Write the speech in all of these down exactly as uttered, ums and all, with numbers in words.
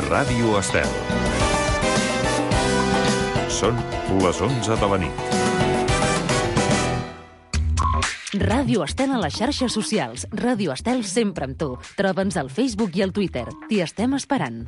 Ràdio Estel. Són les onze de la nit. Ràdio Estel a les xarxes socials. Ràdio Estel sempre amb tu. Troba'ns al Facebook i al Twitter. T'hi estem esperant.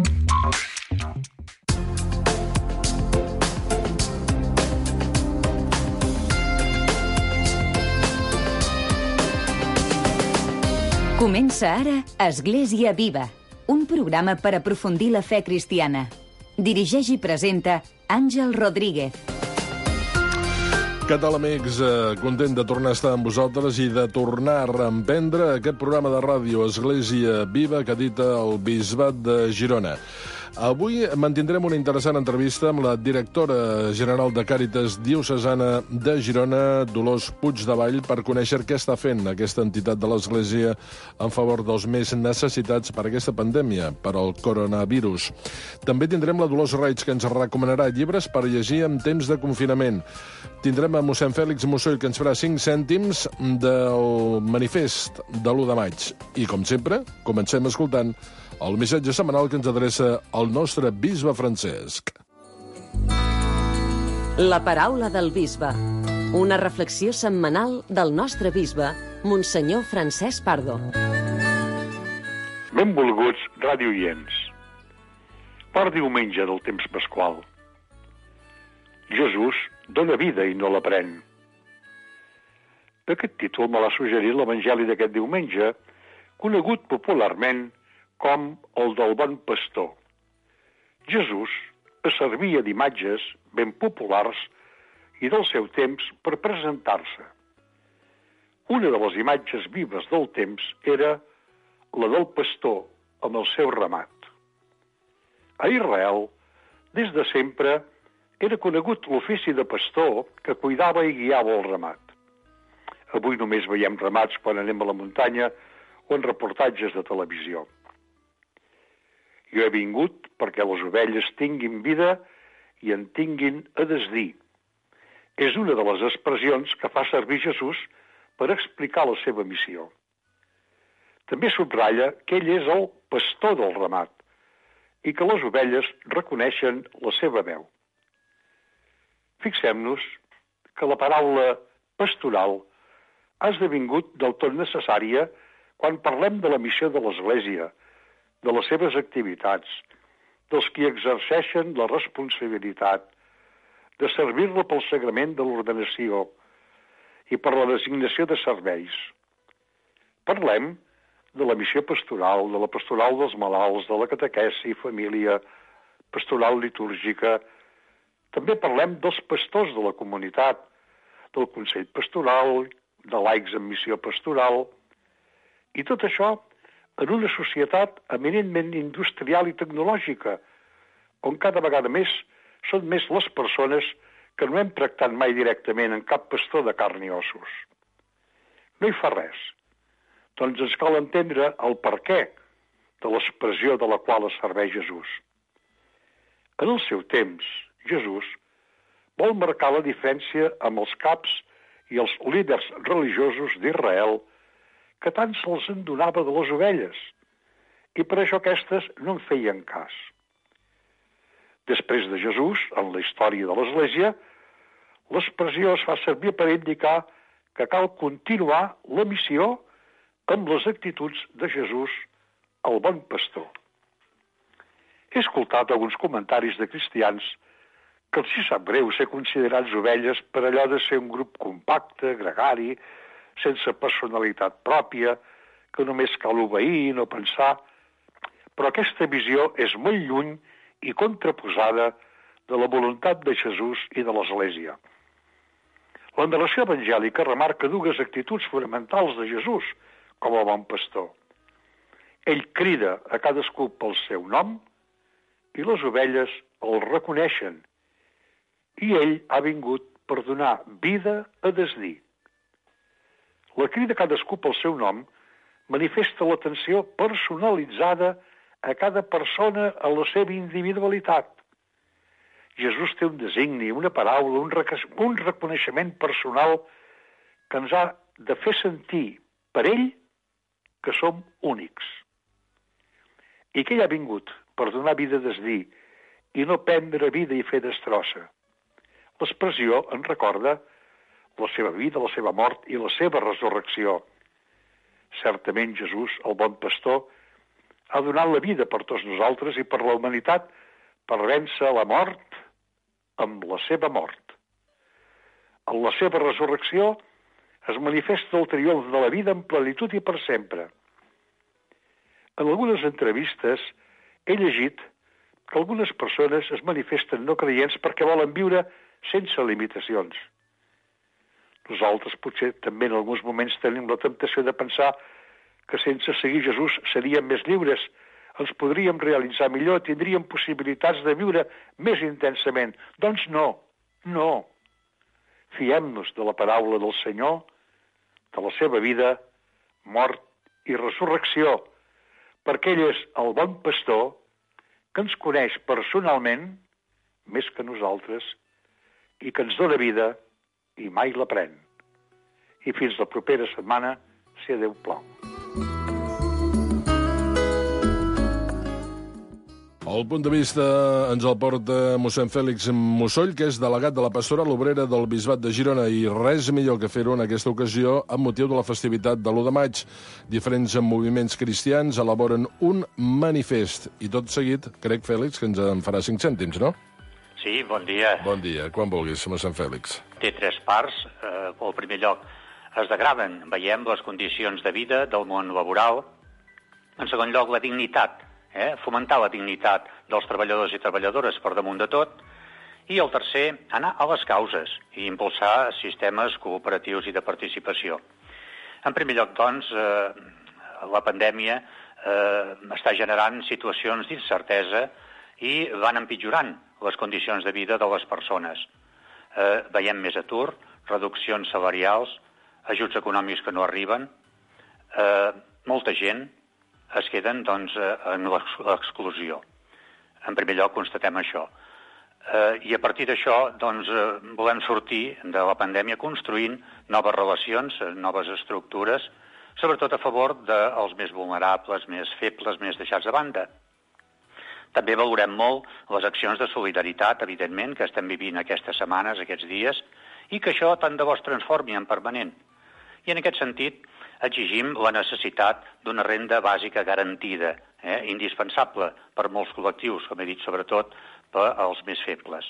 Comença ara Església Viva, un programa per aprofundir la fe cristiana. Dirigeix i presenta Àngel Rodríguez. Què tal, amics? Content de tornar a estar amb vosaltres i de tornar a reemprendre aquest programa de ràdio Església Viva que edita el Bisbat de Girona. Avui mantindrem una interessant entrevista amb la directora general de Càritas Diocesana de Girona, Dolors Puigdevall, per conèixer què està fent aquesta entitat de l'Església en favor dels més necessitats per aquesta pandèmia, per al coronavirus. També tindrem la Dolors Reig, que ens recomanarà llibres per llegir en temps de confinament. Tindrem a mossèn Fèlix Mussoll, que ens farà cinc cèntims del manifest de l'u de maig. I, com sempre, comencem escoltant el missatge setmanal que ens adreça el nostre bisbe Francesc. La paraula del bisbe. Una reflexió setmanal del nostre bisbe, Monsenyor Francesc Pardo. Benvolguts radioients. Part diumenge del temps pasqual. Jesús dona vida i no la pren. Aquest títol me l'ha suggerit l'Evangeli d'aquest diumenge, conegut popularment com el del bon pastor. Jesús es servia d'imatges ben populars i del seu temps per presentar-se. Una de les imatges vives del temps era la del pastor amb el seu ramat. A Israel, des de sempre, era conegut l'ofici de pastor que cuidava i guiava el ramat. Avui només veiem ramats quan anem a la muntanya o en reportatges de televisió. Jo he vingut perquè les ovelles tinguin vida i en tinguin a desdir. És una de les expressions que fa servir Jesús per explicar la seva missió. També subratlla que ell és el pastor del ramat i que les ovelles reconeixen la seva veu. Fixem-nos que la paraula pastoral ha esdevingut del tot necessària quan parlem de la missió de l'Església, de les seves activitats, dels qui exerceixen la responsabilitat de servir-la pel sagrament de l'ordenació i per la designació de serveis. Parlem de la missió pastoral, de la pastoral dels malalts, de la catequesi, família, pastoral litúrgica. També parlem dels pastors de la comunitat, del Consell Pastoral, de laics en missió pastoral, i tot això en una societat eminentment industrial i tecnològica, on cada vegada més són més les persones que no hem tractat mai directament en cap pastor de carn i ossos. No hi fa res. Doncs ens cal entendre el perquè de l'expressió de la qual es serveix Jesús. En el seu temps, Jesús vol marcar la diferència amb els caps i els líders religiosos d'Israel que tant se'ls en donava de les ovelles, i per això aquestes no en feien cas. Després de Jesús, en la història de l'Església, l'expressió es fa servir per indicar que cal continuar la missió amb les actituds de Jesús, el bon pastor. He escoltat alguns comentaris de cristians que els hi sap greu ser considerats ovelles per allò de ser un grup compacte, gregari, sense personalitat pròpia, que només cal obeir i no pensar. Però aquesta visió és molt lluny i contraposada de la voluntat de Jesús i de l'Església. La narració evangèlica remarca dues actituds fonamentals de Jesús com a bon pastor. Ell crida a cadascú pel seu nom i les ovelles el reconeixen. I ell ha vingut per donar vida a desdir. La crida a cadascú pel seu nom manifesta l'atenció personalitzada a cada persona a la seva individualitat. Jesús té un designi, una paraula, un, rec- un reconeixement personal que ens ha de fer sentir per ell que som únics. I que ell ha vingut per donar vida a desdir i no prendre vida i fer destrossa. L'expressió en recorda la seva vida, la seva mort i la seva resurrecció. Certament Jesús, el bon pastor, ha donat la vida per tots nosaltres i per la humanitat per vèncer la mort amb la seva mort. En la seva resurrecció es manifesta el triomf de la vida en plenitud i per sempre. En algunes entrevistes he llegit que algunes persones es manifesten no creients perquè volen viure sense limitacions. Nosaltres potser també en alguns moments tenim la temptació de pensar que sense seguir Jesús seríem més lliures, ens podríem realitzar millor, tindríem possibilitats de viure més intensament. Doncs no, no. Fiem-nos de la paraula del Senyor, de la seva vida, mort i resurrecció, perquè ell és el bon pastor que ens coneix personalment més que nosaltres i que ens dona vida i mai la pren. I fins la propera setmana, si a Déu plau. El punt de vista ens el porta mossèn Fèlix Mussoll, que és delegat de la Pastoral Obrera del Bisbat de Girona, i res millor que fer-ho en aquesta ocasió amb motiu de la festivitat de l'u de maig. Diferents moviments cristians elaboren un manifest. I tot seguit, crec, Fèlix, que ens en farà cinc cèntims, no? Sí, bon dia. Bon dia. Quan vulguis, mossèn Fèlix. Té tres parts. Eh, al primer lloc, es degraden, veiem, les condicions de vida del món laboral. En segon lloc, la dignitat. Eh? Fomentar la dignitat dels treballadors i treballadores per damunt de tot. I el tercer, anar a les causes i impulsar sistemes cooperatius i de participació. En primer lloc, doncs, eh, la pandèmia eh, està generant situacions d'incertesa i van empitjorant les condicions de vida de les persones. Eh, veiem més atur, reduccions salarials, ajuts econòmics que no arriben, eh, molta gent es queden doncs, en l'exclusió. En primer lloc, constatem això. Eh, I a partir d'això doncs, eh, volem sortir de la pandèmia construint noves relacions, noves estructures, sobretot a favor dels més vulnerables, més febles, més deixats de banda. També valorem molt les accions de solidaritat, evidentment, que estem vivint aquestes setmanes, aquests dies, i que això tant de bo es transformi en permanent. I en aquest sentit, exigim la necessitat d'una renda bàsica garantida, eh, indispensable per molts col·lectius, com he dit, sobretot per als més febles.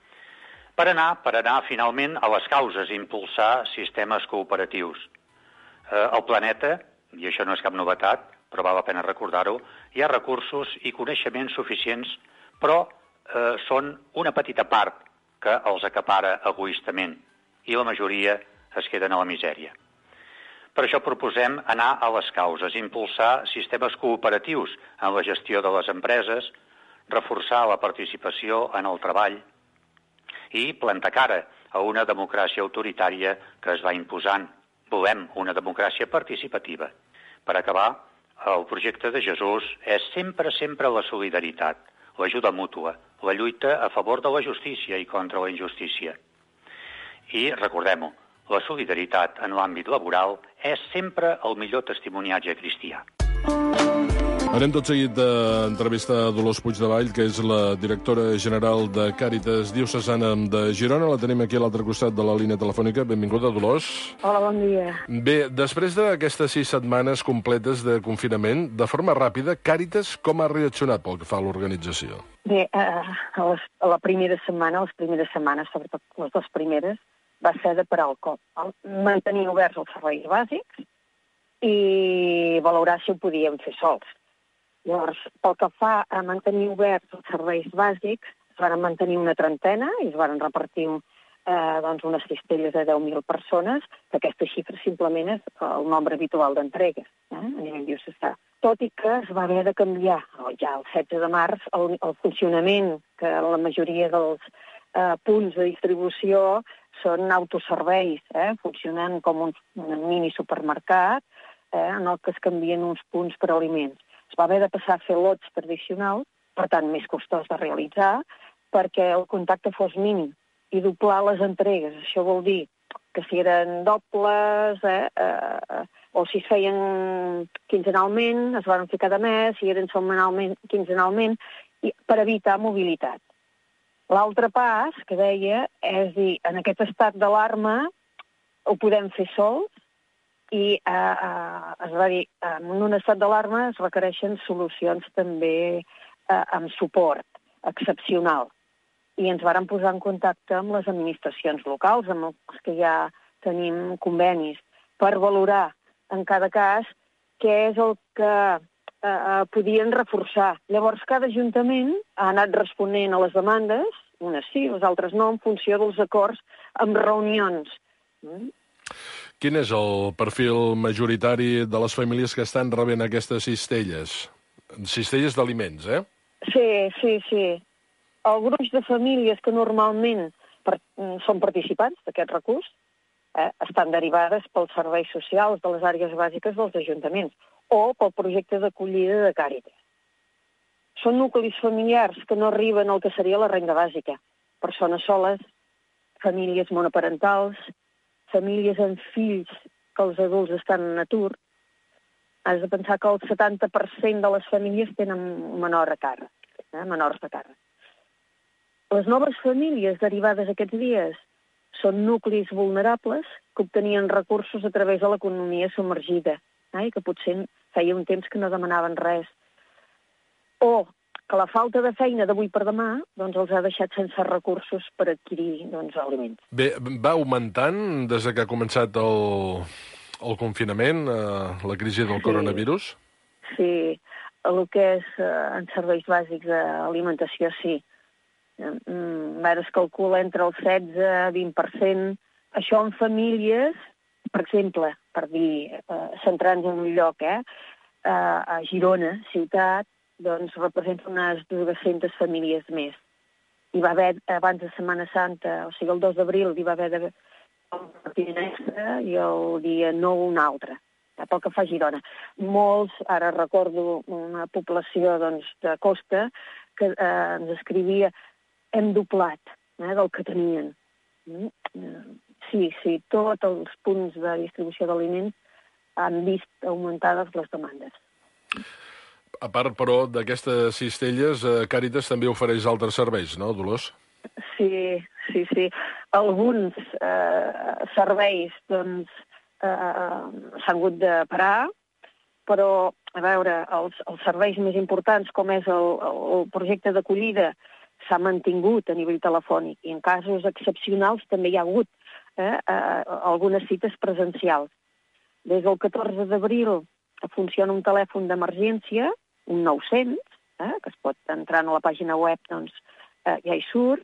Per anar, per anar finalment a les causes, impulsar sistemes cooperatius. Eh, al planeta, i això no és cap novetat, però val la pena recordar-ho, hi ha recursos i coneixements suficients, però eh, són una petita part que els acapara egoistament, i la majoria es queden a la misèria. Per això proposem anar a les causes, impulsar sistemes cooperatius en la gestió de les empreses, reforçar la participació en el treball i plantar cara a una democràcia autoritària que es va imposant. Volem una democràcia participativa. Per acabar, el projecte de Jesús és sempre, sempre la solidaritat, l'ajuda mútua, la lluita a favor de la justícia i contra la injustícia. I recordem-ho, la solidaritat en l'àmbit laboral és sempre el millor testimoniatge cristià. Anem tot seguit d'entrevistar a Dolors Puigdevall, que és la directora general de Càritas Diocesana de Girona. La tenim aquí a l'altre costat de la línia telefònica. Benvinguda, Dolors. Hola, bon dia. Bé, després d'aquestes sis setmanes completes de confinament, de forma ràpida, Càritas com ha reaccionat pel que fa a l'organització? Bé, eh, a, les, a la primera setmana, les primeres setmanes, sobretot les dues primeres, va ser de parar el cop. Mantenir oberts els serveis bàsics i valorar si ho podíem fer sols. Llavors, pel que fa a mantenir oberts els serveis bàsics, es van mantenir una trentena i es van repartir eh, doncs unes cistelles de deu mil persones, que aquesta xifra simplement és el nombre habitual d'entregues eh, a nivell diocesà. Tot i que es va haver de canviar ja el setze de març el, el funcionament, que la majoria dels eh, punts de distribució són autoserveis, eh, funcionant com un, un mini supermercat, eh, en el que es canvien uns punts per aliments. Es va haver de passar a fer lots tradicionals, per tant, més costós de realitzar, perquè el contacte fos mínim, i doblar les entregues. Això vol dir que si eren dobles, eh, eh, o si es feien quinzenalment, es van fer cada mes, si eren setmanalment, quinzenalment, i, per evitar mobilitat. L'altre pas, que deia, és dir, en aquest estat d'alarma ho podem fer sols i eh, eh, es va dir, en un estat d'alarma es requereixen solucions també eh, amb suport excepcional. I ens vàrem posar en contacte amb les administracions locals, amb els que ja tenim convenis, per valorar en cada cas què és el que eh, podien reforçar. Llavors, cada ajuntament ha anat responent a les demandes, unes sí, les altres no, en funció dels acords amb reunions. Mm? Quin és el perfil majoritari de les famílies que estan rebent aquestes cistelles? Cistelles d'aliments, eh? Sí, sí, sí. El gruix de famílies que normalment per, són participants d'aquest recurs eh, estan derivades pels serveis socials de les àrees bàsiques dels ajuntaments o pel projecte d'acollida de Càritas. Són nuclis familiars que no arriben al que seria la renda bàsica. Persones soles, famílies monoparentals, famílies amb fills que els adults estan en atur. Has de pensar que el setanta per cent de les famílies tenen menor a càrrec, eh, menors de càrrec. Les noves famílies derivades aquests dies són nuclis vulnerables que obtenien recursos a través de l'economia submergida, eh, i que potser feia un temps que no demanaven res. O que la falta de feina d'avui per demà doncs, els ha deixat sense recursos per adquirir doncs, aliments. Bé, va augmentant des que ha començat el, el confinament, eh, la crisi del Sí. coronavirus? Sí, el que és eh, en serveis bàsics d'alimentació, sí. Mm, ara es calcula entre el setze i vint per cent. Això en famílies, per exemple, per dir, eh, centrant-nos en un lloc, eh, eh, a Girona, ciutat, doncs representa unes dues-centes famílies més. Hi va haver, abans de Setmana Santa, o sigui, el dos d'abril, hi va haver de, el partida extra i el dia nou un altre, eh, pel que fa a Girona. Molts, ara recordo una població doncs, de costa que eh, ens escrivia hem doblat eh, del que tenien. Mm? Sí, sí, tots els punts de distribució d'aliments han vist augmentades les demandes. A part, però, d'aquestes cistelles, eh, Càritas també ofereix altres serveis, no, Dolors? Sí, sí, sí. Alguns eh, serveis doncs, eh, s'han hagut de parar, però, a veure, els, els serveis més importants, com és el, el projecte d'acollida, s'ha mantingut a nivell telefònic i en casos excepcionals també hi ha hagut eh, eh, algunes cites presencials. Des del catorze d'abril funciona un telèfon d'emergència, un nou-cents, eh, que es pot entrar a la pàgina web, doncs eh, ja hi surt,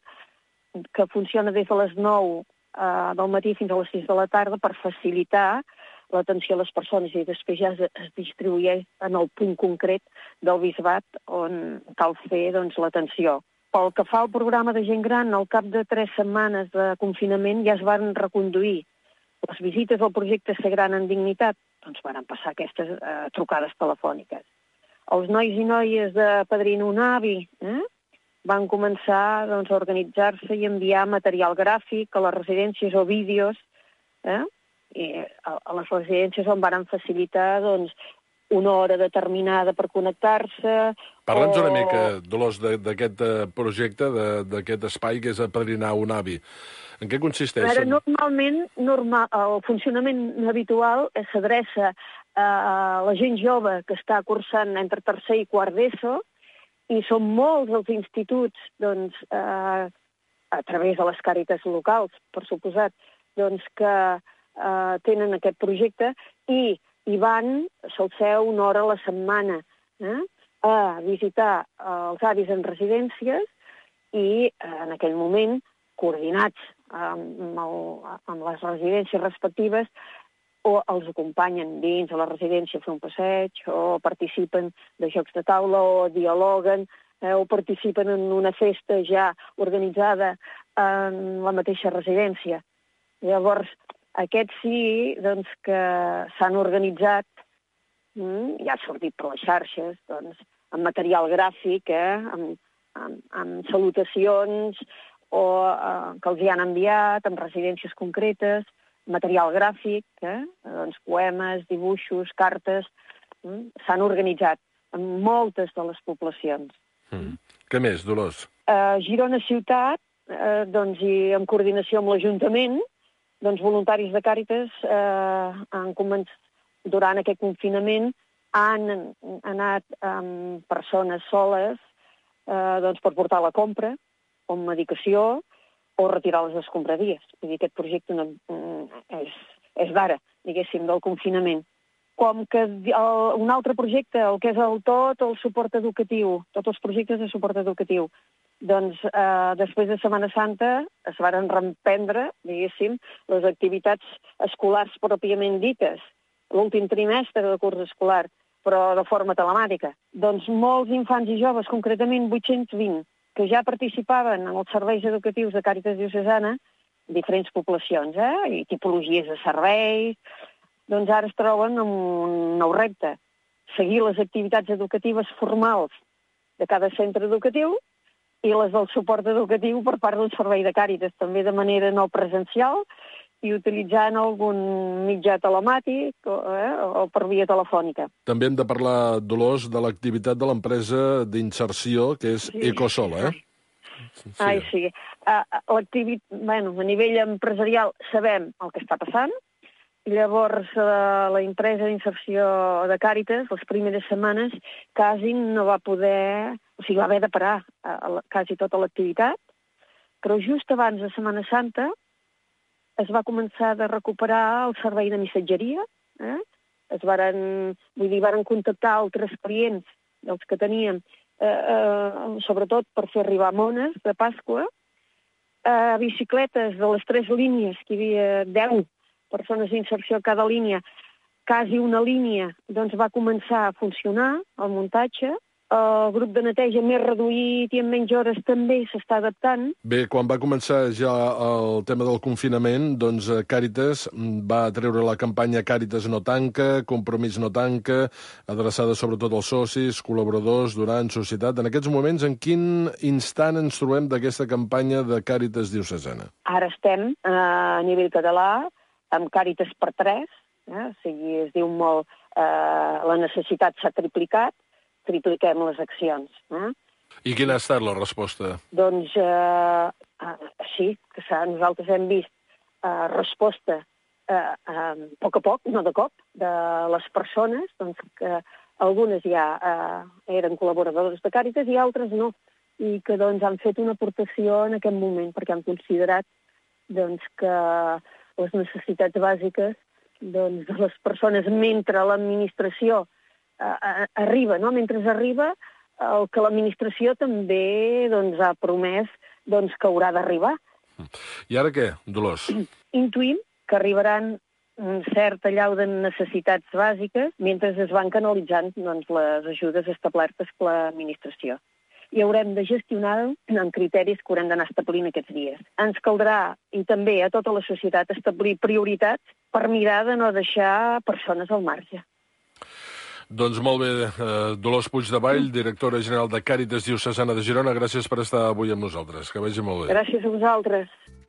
que funciona des de les nou eh, del matí fins a les sis de la tarda per facilitar l'atenció a les persones i després ja es, es distribueix en el punt concret del bisbat on cal fer doncs, l'atenció. Pel que fa al programa de gent gran, al cap de tres setmanes de confinament ja es van reconduir les visites al projecte Ser Gran en Dignitat, doncs van passar aquestes eh, trucades telefòniques. Els nois i noies de Padrino un avi eh, van començar doncs, a organitzar-se i enviar material gràfic a les residències o vídeos, eh, i a, a les residències on van facilitar doncs, una hora determinada per connectar-se. Parla'ns o... una mica, Dolors, d'aquest projecte, d'aquest espai que és apadrinar un avi. En què consisteix? Ara, normalment, normal, el funcionament habitual s'adreça a la gent jove que està cursant entre tercer i quart d'ESO i són molts els instituts, doncs, eh, a través de les Càritas locals, per suposat, doncs, que eh, tenen aquest projecte i hi van, se'l seu una hora a la setmana, eh, a visitar els avis en residències i, eh, en aquell moment, coordinats amb, el, amb les residències respectives, o els acompanyen dins a la residència a fer un passeig, o participen de jocs de taula, o dialoguen, eh, o participen en una festa ja organitzada en la mateixa residència. Llavors, aquests sí doncs, que s'han organitzat, mm, ja ha sortit per les xarxes, doncs, amb material gràfic, eh, amb, amb, amb salutacions, o eh, que els hi han enviat, amb residències concretes, material gràfic, eh? doncs poemes, dibuixos, cartes, mm? s'han organitzat en moltes de les poblacions. Mm. Què més, Dolors? A Girona Ciutat, eh, doncs, i en coordinació amb l'Ajuntament, doncs, voluntaris de Càritas eh, han començat, durant aquest confinament, han anat amb persones soles eh, doncs, per portar la compra, o medicació, o retirar les escombraries. Vull dir, aquest projecte no, és, és d'ara, diguéssim, del confinament. Com que el, un altre projecte, el que és el tot, el suport educatiu, tots els projectes de suport educatiu, doncs eh, després de Setmana Santa es van reprendre, diguéssim, les activitats escolars pròpiament dites, l'últim trimestre del curs escolar, però de forma telemàtica. Doncs molts infants i joves, concretament vuit-cents vint, que ja participaven en els serveis educatius de Càritas Diocesana, diferents poblacions, eh? I tipologies de serveis, doncs ara es troben amb un nou repte, seguir les activitats educatives formals de cada centre educatiu i les del suport educatiu per part del servei de Càritas, també de manera no presencial i utilitzant algun mitjà telemàtic o, eh, o per via telefònica. També hem de parlar, Dolors, de l'activitat de l'empresa d'inserció, que és sí. Ecosol, eh? Sí. Ai, sí. Uh, l'activitat, bueno, a nivell empresarial sabem el que està passant. Llavors, uh, la empresa d'inserció de Càritas, les primeres setmanes, quasi no va poder... O sigui, va haver de parar uh, quasi tota l'activitat, però just abans de Setmana Santa es va començar a recuperar el servei de missatgeria, eh? Es varen, vull dir, varen contactar altres clients dels que teníem, eh, eh, sobretot per fer arribar mones de Pasqua, eh, bicicletes de les tres línies, que hi havia deu persones d'inserció a cada línia, quasi una línia, doncs va començar a funcionar, el muntatge. El grup de neteja més reduït i en menys hores també s'està adaptant. Bé, quan va començar ja el tema del confinament, doncs Càritas va treure la campanya Càritas no tanca, Compromís no tanca, adreçada sobretot als socis, col·laboradors, donants, societat. En aquests moments, en quin instant ens trobem d'aquesta campanya de Càritas Diocesana? Ara estem eh, a nivell català amb Càritas per tres, eh? O sigui, es diu molt, eh, la necessitat s'ha triplicat, tripliquem les accions. Eh? I quina ha estat la resposta? Doncs eh, eh, sí, que nosaltres hem vist eh, resposta eh, eh, a poc a poc, no de cop, de les persones, doncs que algunes ja eh, eren col·laboradores de Càritas i altres no, i que doncs han fet una aportació en aquest moment, perquè han considerat doncs, que les necessitats bàsiques doncs, de les persones mentre l'administració Uh, arriba, no? Mentre arriba el que l'administració també doncs, ha promès doncs, que haurà d'arribar. I ara què, Dolors? Intuïm que arribaran un cert allau de necessitats bàsiques mentre es van canalitzant doncs, les ajudes establertes per l'administració. I haurem de gestionar-ho amb criteris que haurem d'anar establint aquests dies. Ens caldrà, i també a tota la societat, establir prioritats per mirar de no deixar persones al marge. Doncs molt bé, eh, Dolors Puigdevall, directora general de Càritas Diocesana de Girona, gràcies per estar avui amb nosaltres. Que vagi molt bé. Gràcies a vosaltres.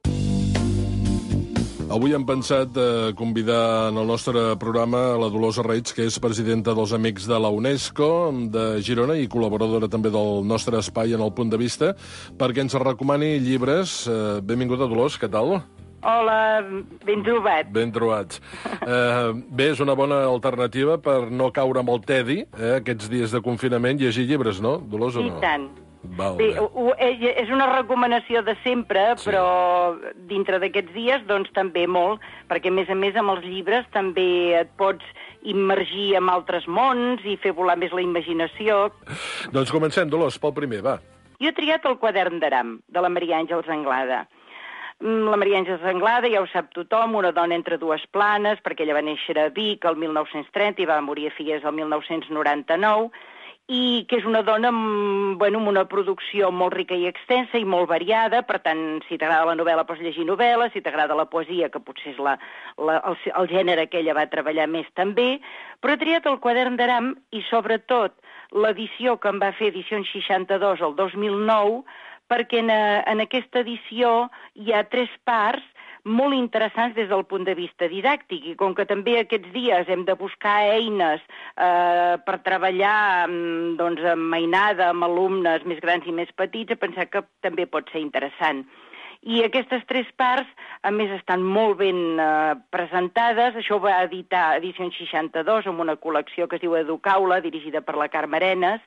Avui hem pensat eh, convidar en el nostre programa la Dolors Arreig, que és presidenta dels Amics de la UNESCO de Girona i col·laboradora també del nostre espai en el Punt de Vista, perquè ens recomani llibres. Eh, benvinguda, Dolors, què tal? Hola, ben trobat. Ben trobats. Eh, bé, és una bona alternativa per no caure amb el tedi, eh, aquests dies de confinament, llegir llibres, no, Dolors, o no? I tant. Val, bé, ho, és una recomanació de sempre, sí. Però dintre d'aquests dies, doncs, també molt, perquè, a més a més, amb els llibres també et pots immergir en altres mons i fer volar més la imaginació. Doncs comencem, Dolors, pel primer, va. Jo he triat el Quadern d'Aram, de la Maria Àngels Anglada. La Maria Àngels Anglada, ja ho sap tothom, una dona entre dues planes, perquè ella va néixer a Vic el mil nou-cents trenta i va morir a Figueres el mil nou-cents noranta-nou, i que és una dona amb, bueno, amb una producció molt rica i extensa i molt variada, per tant, si t'agrada la novel·la pots llegir novel·la, si t'agrada la poesia, que potser és la, la, el, el gènere que ella va treballar més també, però he triat el Quadern d'Aram i sobretot l'edició que em va fer Edicions seixanta-dos el dos mil nou, perquè en, en aquesta edició hi ha tres parts molt interessants des del punt de vista didàctic, i com que també aquests dies hem de buscar eines eh, per treballar doncs, amb mainada, amb alumnes més grans i més petits, he pensat que també pot ser interessant. I aquestes tres parts, a més, estan molt ben eh, presentades. Això ho va editar Edicions seixanta-dos amb una col·lecció que es diu Educaula, dirigida per la Carme Arenas.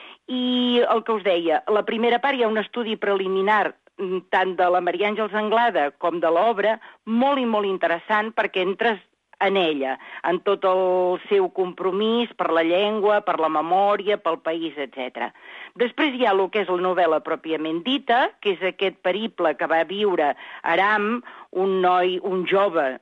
I el que us deia, la primera part hi ha un estudi preliminar tant de la Maria Àngels Anglada com de l'obra, molt i molt interessant, perquè entres en ella, en tot el seu compromís per la llengua, per la memòria, pel país, etcètera. Després hi ha el que és la novel·la pròpiament dita, que és aquest periple que va viure Aram, un noi, un jove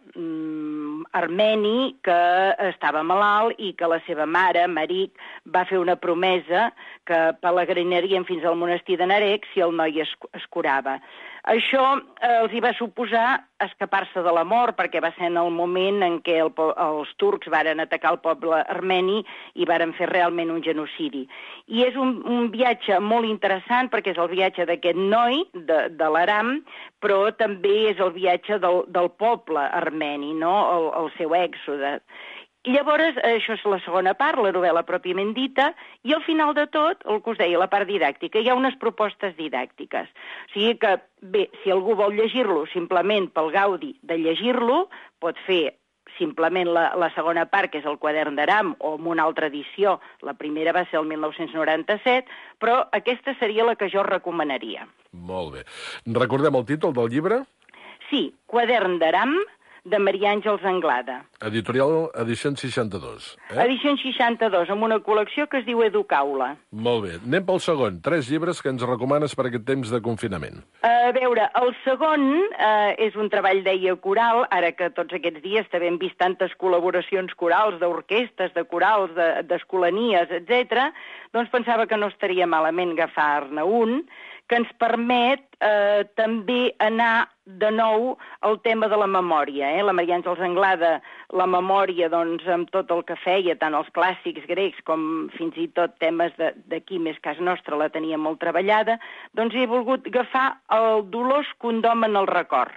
mm, armeni que estava malalt i que la seva mare, Marik, va fer una promesa que pelegrinaria fins al monestir de Narek si el noi es, es curava. Això eh, els hi va suposar escapar-se de la mort, perquè va ser en el moment en què el, els turcs varen atacar el poble armeni i varen fer realment un genocidi. I és un, un viatge molt interessant, perquè és el viatge d'aquest noi, de, de l'Aram, però també és el viatge del, del poble armeni, no? el, el seu èxode. I llavors, això és la segona part, la novel·la pròpiament dita, i al final de tot, el que us deia, la part didàctica, hi ha unes propostes didàctiques. O sigui que, bé, si algú vol llegir-lo simplement pel gaudi de llegir-lo, pot fer simplement la, la segona part, que és el quadern d'Aram, o amb una altra edició. La primera va ser el mil nou-cents noranta-set, però aquesta seria la que jo recomanaria. Molt bé. Recordem el títol del llibre? Sí, Quadern d'Aram, de Maria Àngels Anglada. Editorial Edicions seixanta-dos. Eh? Edicions seixanta-dos, amb una col·lecció que es diu Educaula. Molt bé. Anem pel segon. Tres llibres que ens recomanes per aquest temps de confinament. A veure, el segon eh, és un treball, deia, coral, ara que tots aquests dies també hem vist tantes col·laboracions corals, d'orquestes, de corals, d'escolanies, de, etcètera, doncs pensava que no estaria malament agafar-ne un, que ens permet eh, també anar de nou al tema de la memòria. Eh? La Maria Àngels Anglada, la memòria, doncs, amb tot el que feia, tant els clàssics grecs com fins i tot temes d'aquí més casa nostra, la tenia molt treballada, doncs he volgut agafar el Dolors Condom en el record.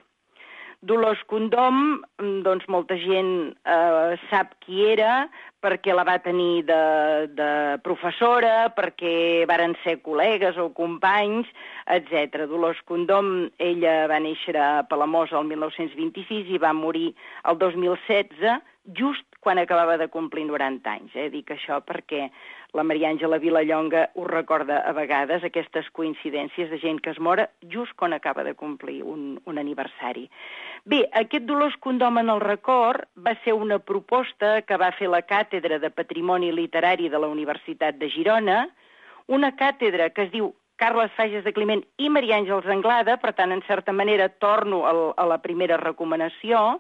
Dolors Condom, doncs molta gent eh, sap qui era, perquè la va tenir de, de professora, perquè varen ser col·legues o companys, etcètera. Dolors Condom, ella va néixer a Palamós el mil nou-cents vint-i-sis i va morir el dos mil setze, just quan acabava de complir noranta anys. Eh? Dic això perquè la Maria Àngela Vilallonga ho recorda a vegades, aquestes coincidències de gent que es mora just quan acaba de complir un, un aniversari. Bé, aquest Dolors Condom en el record va ser una proposta que va fer la Càtedra de Patrimoni Literari de la Universitat de Girona, una càtedra que es diu Carles Fages de Climent i Maria Àngels Anglada, per tant, en certa manera, torno a, a la primera recomanació,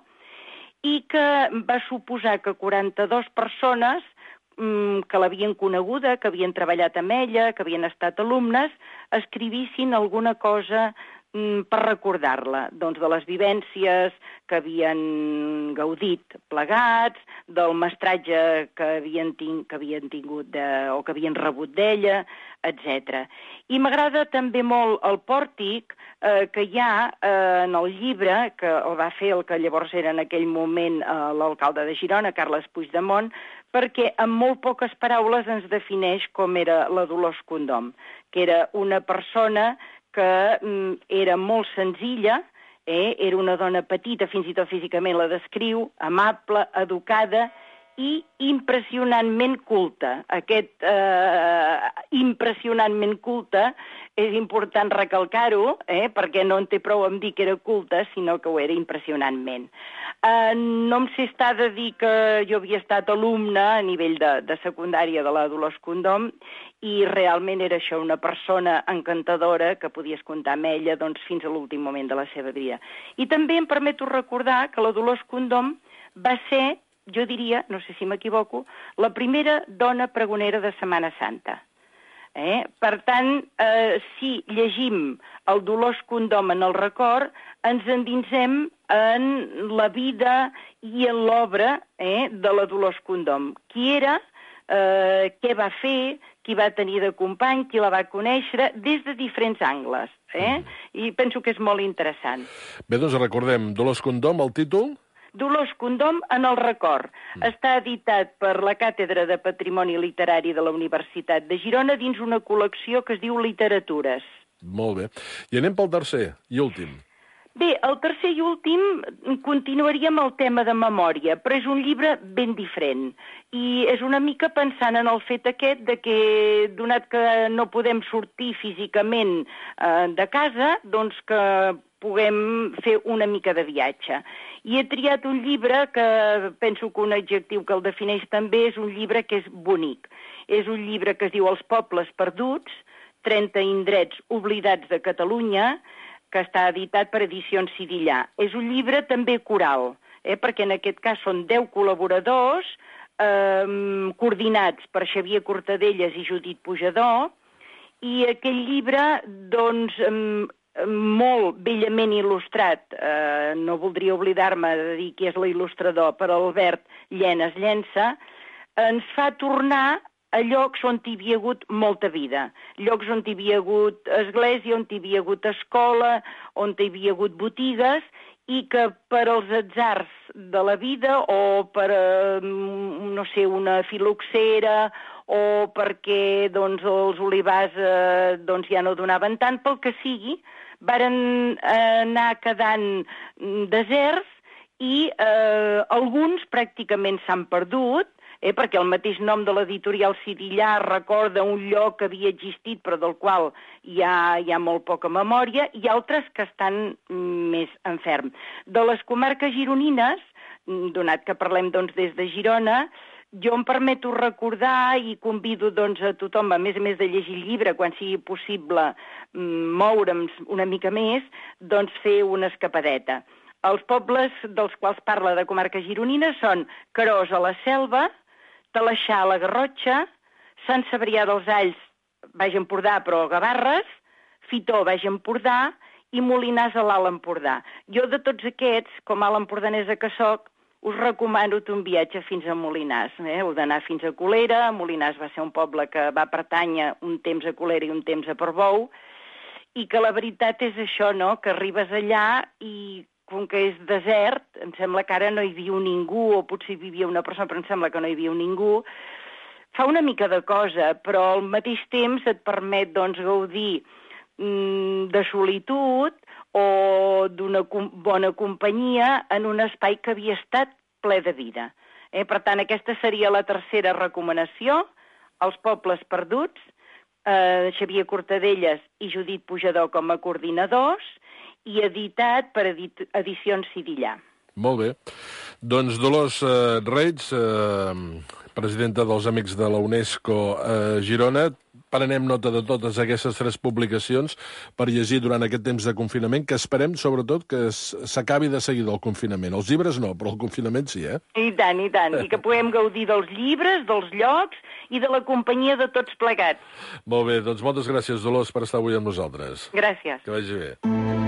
i que va suposar que quaranta-dues persones mmm, que l'havien coneguda, que havien treballat amb ella, que havien estat alumnes, escrivissin alguna cosa mmm, per recordar-la, doncs de les vivències que havien gaudit plegats, del mestratge que havien, ting que havien tingut de, o que havien rebut d'ella, etcètera. I m'agrada també molt el pòrtic eh, que hi ha eh, en el llibre, que el va fer el que llavors era en aquell moment eh, l'alcalde de Girona, Carles Puigdemont, perquè amb molt poques paraules ens defineix com era la Dolors Condom, que era una persona que mm, era molt senzilla, eh? Era una dona petita, fins i tot físicament la descriu, amable, educada i impressionantment culta. Aquest eh, impressionantment culta és important recalcar-ho, eh, perquè no en té prou amb dir que era culta, sinó que ho era impressionantment. Eh, no em sé estar de dir que jo havia estat alumna a nivell de, de secundària de la Dolors Condom i realment era això, una persona encantadora que podies comptar amb ella doncs, fins a l'últim moment de la seva vida. I també em permeto recordar que la Dolors Condom va ser, jo diria, no sé si m'equivoco, la primera dona pregonera de Setmana Santa. Eh? Per tant, eh, si llegim el Dolors Condom en el record, ens endinsem en la vida i en l'obra eh, de la Dolors Condom. Qui era? eh, què va fer, qui va tenir de company, qui la va conèixer, des de diferents angles. Eh? Mm. I penso que és molt interessant. Bé, doncs recordem, Dolors Condom, el títol? Dolors Condom en el record. Mm. Està editat per la Càtedra de Patrimoni Literari de la Universitat de Girona dins una col·lecció que es diu Literatures. Molt bé. I anem pel tercer i últim. Bé, el tercer i últim continuaríem el tema de memòria, però és un llibre ben diferent. I és una mica pensant en el fet aquest de que, donat que no podem sortir físicament eh, de casa, doncs que puguem fer una mica de viatge. I he triat un llibre que penso que un adjectiu que el defineix també és un llibre que és bonic. És un llibre que es diu Els pobles perduts, trenta indrets oblidats de Catalunya, que està editat per Edicions Sidillà. És un llibre també coral, eh, perquè en aquest cas són deu col·laboradors eh, coordinats per Xavier Cortadellas i Judit Pujador, i aquell llibre, doncs, eh, molt bellament il·lustrat, eh, no voldria oblidar-me de dir qui és l'il·lustrador, per Albert Llenes Llença, ens fa tornar a llocs on hi havia hagut molta vida, llocs on hi havia hagut església, on hi havia hagut escola, on hi havia hagut botigues, i que per als atzars de la vida o per, eh, no sé, una filoxera o perquè doncs, els olivars eh, doncs, ja no donaven tant, pel que sigui, varen anar quedant deserts i eh, alguns pràcticament s'han perdut, Eh, perquè el mateix nom de l'editorial Sidillà recorda un lloc que havia existit però del qual hi ha, hi ha molt poca memòria, i altres que estan més enferms. De les comarques gironines, donat que parlem doncs, des de Girona, jo em permeto recordar i convido doncs, a tothom, a més a més de llegir el llibre, quan sigui possible moure'm una mica més, doncs fer una escapadeta. Els pobles dels quals parla de comarques gironines són Querós a la Selva, Talaixà a la Garrotxa, Sant Cebrià dels Alls, Baix Empordà, però a Gavarres, Fitó, Baix Empordà, i Molinars a l'Alt Empordà. Jo de tots aquests, com a alt empordanesa que soc, us recomano un viatge fins a Molinars. Eh? Heu d'anar fins a Colera. Molinars va ser un poble que va pertànyer un temps a Colera i un temps a Portbou, i que la veritat és això, no?, que arribes allà i com que és desert, em sembla que ara no hi viu ningú, o potser hi vivia una persona, però em sembla que no hi viu ningú. Fa una mica de cosa, però al mateix temps et permet doncs, gaudir mm, de solitud o d'una com bona companyia en un espai que havia estat ple de vida. Eh? Per tant, aquesta seria la tercera recomanació, Els pobles perduts, eh, Xavier Cortadellas i Judit Pujador com a coordinadors, i editat per edit Edicions Sidillà. Molt bé. Doncs Dolors eh, Reig, eh, presidenta dels Amics de la UNESCO a eh, Girona, prenem nota de totes aquestes tres publicacions per llegir durant aquest temps de confinament, que esperem, sobretot, que s'acabi de seguida el confinament. Els llibres no, però el confinament sí, eh? I tant, i tant. I que puguem gaudir dels llibres, dels llocs i de la companyia de tots plegats. Molt bé, doncs moltes gràcies, Dolors, per estar avui amb nosaltres. Gràcies. Que vagi bé.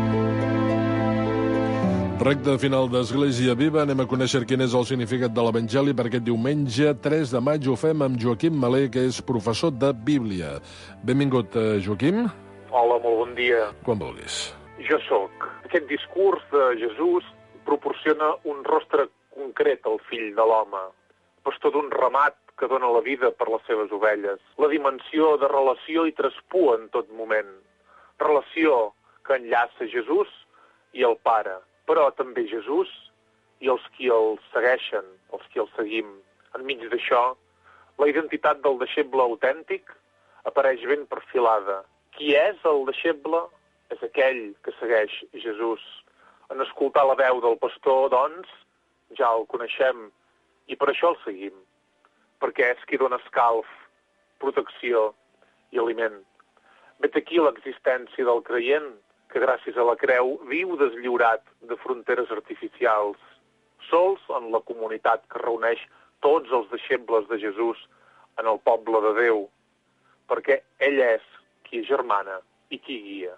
Recte final d'Església Viva, anem a conèixer quin és el significat de l'Evangeli per aquest diumenge tres de maig. Ho fem amb Joaquim Malé, que és professor de Bíblia. Benvingut, Joaquim. Hola, molt bon dia. Quan vulguis. Jo sóc. Aquest discurs de Jesús proporciona un rostre concret al fill de l'home, pastor d'un ramat que dona la vida per les seves ovelles, la dimensió de relació i traspua en tot moment, relació que enllaça Jesús i el Pare, però també Jesús i els qui el segueixen, els qui el seguim. Enmig d'això, la identitat del deixeble autèntic apareix ben perfilada. Qui és el deixeble? És aquell que segueix Jesús. En escoltar la veu del pastor, doncs, ja el coneixem i per això el seguim, perquè és qui dona escalf, protecció i aliment. Vet aquí l'existència del creient, que gràcies a la creu viu deslliurat de fronteres artificials, sols en la comunitat que reuneix tots els deixebles de Jesús en el poble de Déu, perquè ell és qui germana i qui guia.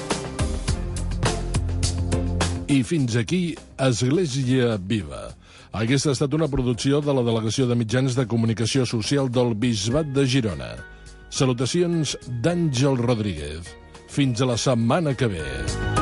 I fins aquí Església Viva, Aquesta ha estat una producció de la Delegació de Mitjans de Comunicació Social del Bisbat de Girona. Salutacions d'Àngel Rodríguez. Fins a la setmana que ve.